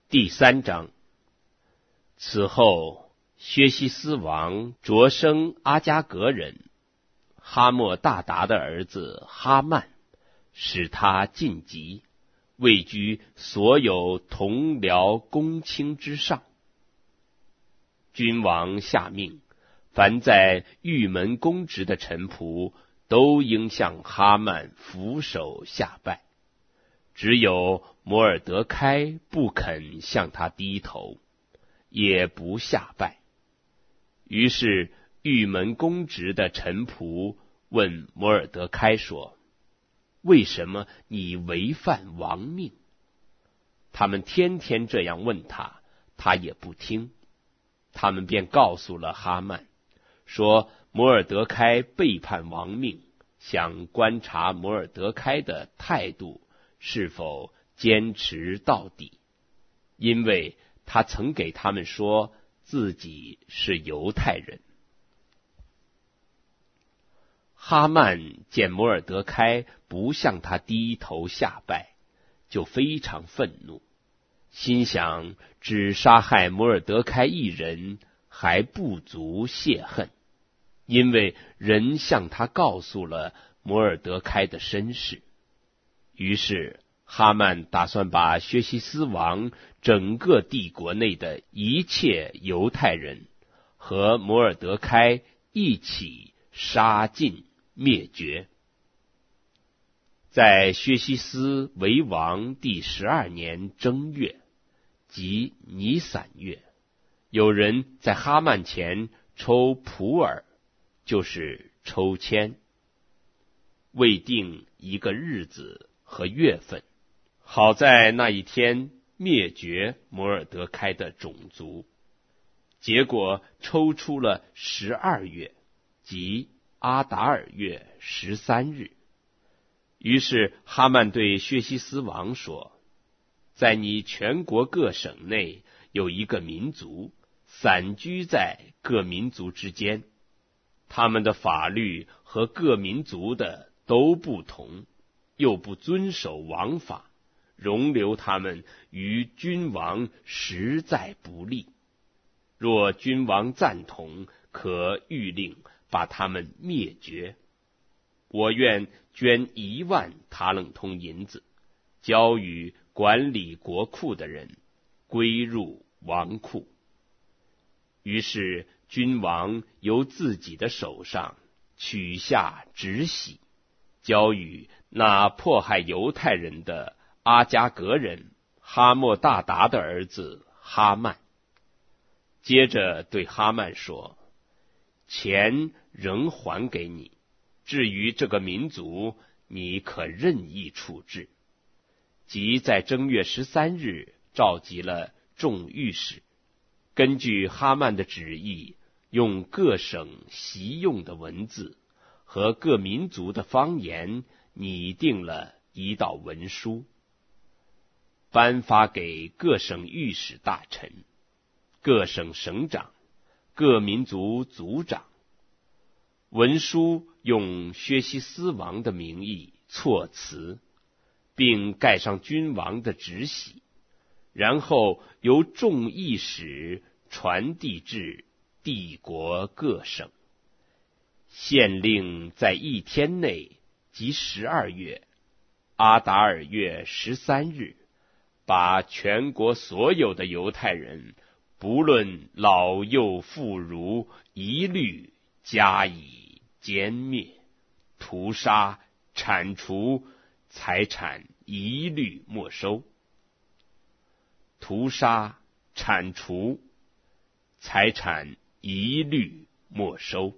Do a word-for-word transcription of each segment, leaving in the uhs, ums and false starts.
第三章。此后，薛西斯王擢升阿加格人哈莫大达的儿子哈曼，使他晋级，位居所有同僚公卿之上。君王下命，凡在玉门公职的臣仆都应向哈曼俯首下拜，只有摩尔德开不肯向他低头，也不下拜。于是玉门公职的臣仆问摩尔德开说：为什么你违犯王命？他们天天这样问他，他也不听。他们便告诉了哈曼，说摩尔德开背叛王命，想观察摩尔德开的态度是否坚持到底，因为他曾给他们说自己是犹太人。哈曼见摩尔德开不向他低头下拜，就非常愤怒，心想只杀害摩尔德开一人还不足泄恨，因为人向他告诉了摩尔德开的身世。于是哈曼打算把薛西斯王整个帝国内的一切犹太人和摩尔德开一起杀尽灭绝。在薛西斯为王第十二年正月，即尼散月，有人在哈曼前抽普洱，就是抽签，未定一个日子和月份，好在那一天灭绝摩尔德开的种族。结果抽出了十二月，即阿达尔月十三日。于是哈曼对薛西斯王说：在你全国各省内有一个民族，散居在各民族之间，他们的法律和各民族的都不同，又不遵守王法，容留他们于君王实在不利。若君王赞同，可谕令把他们灭绝。我愿捐一万塔冷通银子，交与管理国库的人，归入王库。于是君王由自己的手上取下直玺，交与那迫害犹太人的阿加格人哈莫大达的儿子哈曼。接着对哈曼说：钱仍还给你，至于这个民族，你可任意处置。即在正月十三日召集了众御史，根据哈曼的旨意，用各省习用的文字和各民族的方言拟定了一道文书，颁发给各省御史大臣、各省省长、各民族族长。文书用薛西斯王的名义措辞，并盖上君王的直玺，然后由众议使传递至帝国各省。县令在一天内，即十二月阿达尔月十三日，把全国所有的犹太人，不论老幼妇孺，一律加以歼灭、屠杀、铲除，财产一律没收。屠杀、铲除，财产一律没收。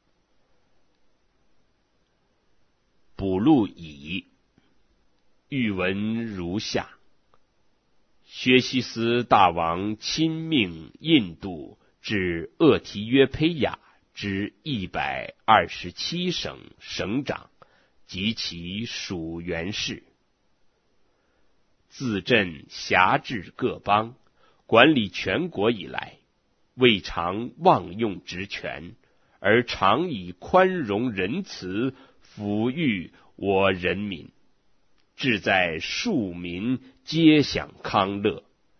补录乙，谕文如下：薛西斯大王亲命印度至厄提约胚亚之一百二十七省省长及其属原氏，自朕辖治各邦，管理全国以来，未尝妄用职权，而常以宽容仁慈抚育我人民，志在庶民皆享康乐，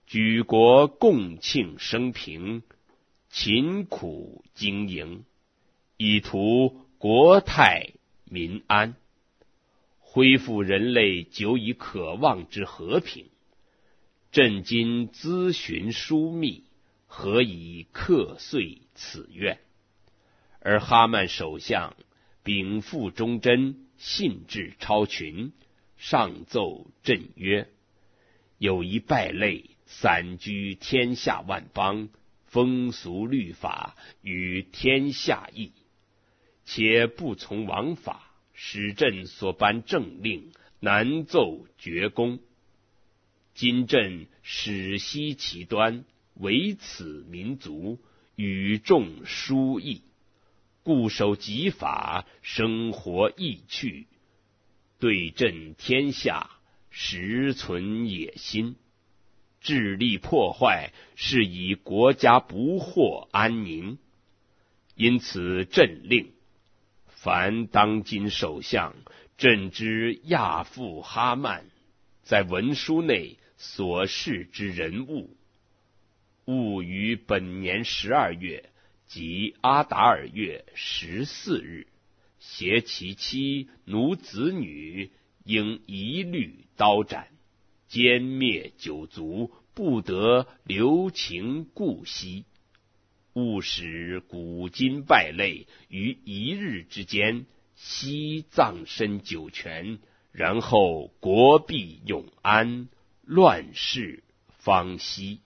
举国共庆升平，勤苦经营，以图国泰民安，恢复人类久已渴望之和平。朕今咨询枢密，何以克遂此愿？而哈曼首相禀赋忠贞，信志超群，上奏朕曰：有一败类，散居天下万邦，风俗律法与天下异，且不从王法，使朕所颁政令难奏绝功。今朕始悉其端，为此民族，与众殊异，固守己法，生活意趣，对朕天下，实存野心，致力破坏，是以国家不获安宁。因此朕令，凡当今首相，朕之亚父哈曼，在文书内所示之人物，务于本年十二月，即阿达尔月十四日，携其妻奴子女，应一律刀斩，歼灭九族，不得留情顾惜。勿使古今败类于一日之间，悉葬身九泉，然后国必永安，乱世方息。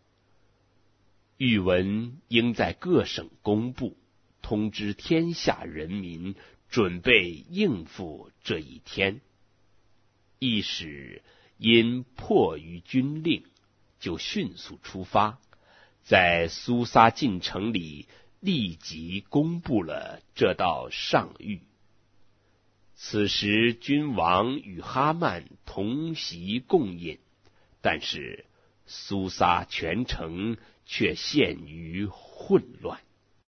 谕文应在各省公布，通知天下人民，准备应付这一天。一使因迫于军令，就迅速出发，在苏萨进城里立即公布了这道上谕。此时君王与哈曼同席共饮，但是苏萨全城却陷于混乱。